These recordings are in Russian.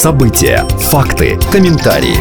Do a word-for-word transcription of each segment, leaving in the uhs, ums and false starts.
События, факты, комментарии.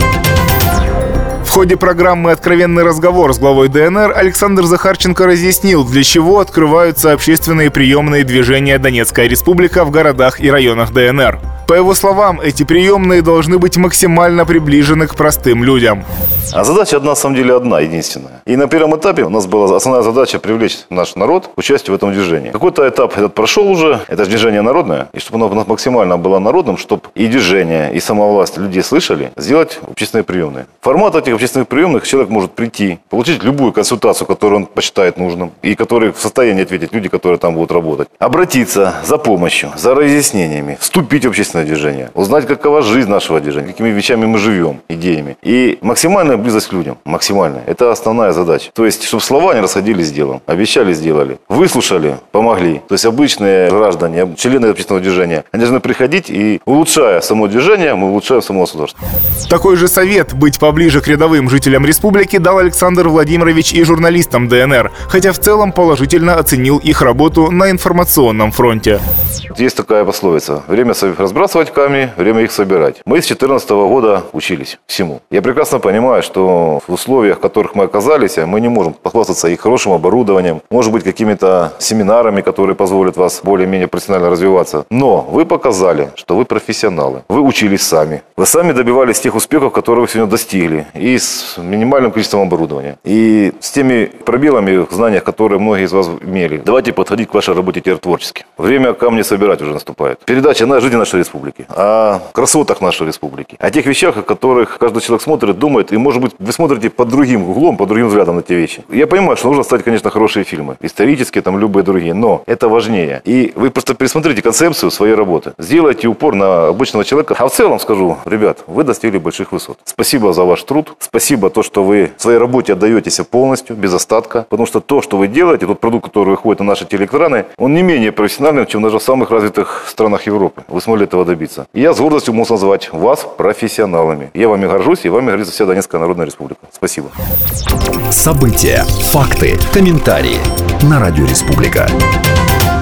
В ходе программы «Откровенный разговор» с главой ДНР Александр Захарченко разъяснил, для чего открываются общественные приемные движения «Донецкая республика» в городах и районах ДНР. По его словам, эти приемные должны быть максимально приближены к простым людям. А задача одна, на самом деле, одна, единственная. И на первом этапе у нас была основная задача привлечь наш народ к участию в этом движении. Какой-то этап этот прошел уже, это же движение народное, и чтобы оно максимально было народным, чтобы и движение, и сама власть людей слышали, сделать общественные приемные. Формат этих общественных приемных человек может прийти, получить любую консультацию, которую он посчитает нужным, и которые в состоянии ответить люди, которые там будут работать. Обратиться за помощью, за разъяснениями, вступить в общественное движение, узнать, какова жизнь нашего движения, какими вещами мы живем, идеями. И максимальная близость к людям, максимальная. Это основная задача. То есть, чтобы слова не расходились с делом. Обещали, сделали. Выслушали, помогли. То есть, обычные граждане, члены общественного движения, они должны приходить и, улучшая само движение, мы улучшаем само государство. Такой же совет быть поближе к рядовым жителям республики дал Александр Владимирович и журналистам ДНР, хотя в целом положительно оценил их работу на информационном фронте. Есть такая пословица. Время разбрасывать камни, время их собирать. Мы с две тысячи четырнадцатого года учились всему. Я прекрасно понимаю, что в условиях, в которых мы оказались, мы не можем похвастаться их хорошим оборудованием, может быть, какими-то семинарами, которые позволят вас более-менее профессионально развиваться. Но вы показали, что вы профессионалы. Вы учились сами. Вы сами добивались тех успехов, которые вы сегодня достигли. И с минимальным количеством оборудования. И с теми пробелами в знаниях, которые многие из вас имели. Давайте подходить к вашей работе теперь творчески. Время камни собирать уже наступает. Передача о жизни нашей республики, о красотах нашей республики, о тех вещах, о которых каждый человек смотрит, думает, и, может быть, вы смотрите под другим углом, под другим взглядом на эти вещи. Я понимаю, что нужно ставить, конечно, хорошие фильмы, исторические, там, любые другие, но это важнее. И вы просто пересмотрите концепцию своей работы, сделайте упор на обычного человека. А в целом скажу, ребят, вы достигли больших высот. Спасибо за ваш труд, спасибо то, что вы своей работе отдаетесь полностью, без остатка, потому что то, что вы делаете, тот продукт, который выходит на наши телеэкраны, он не менее профессиональный, чем даже в самых развитых странах Европы. Вы смогли этого добиться. И я с гордостью могу назвать вас профессионалами. Я вами горжусь, и вами гордится вся Донецкая Народная Республика. Спасибо. События, факты, комментарии на Радио Республика.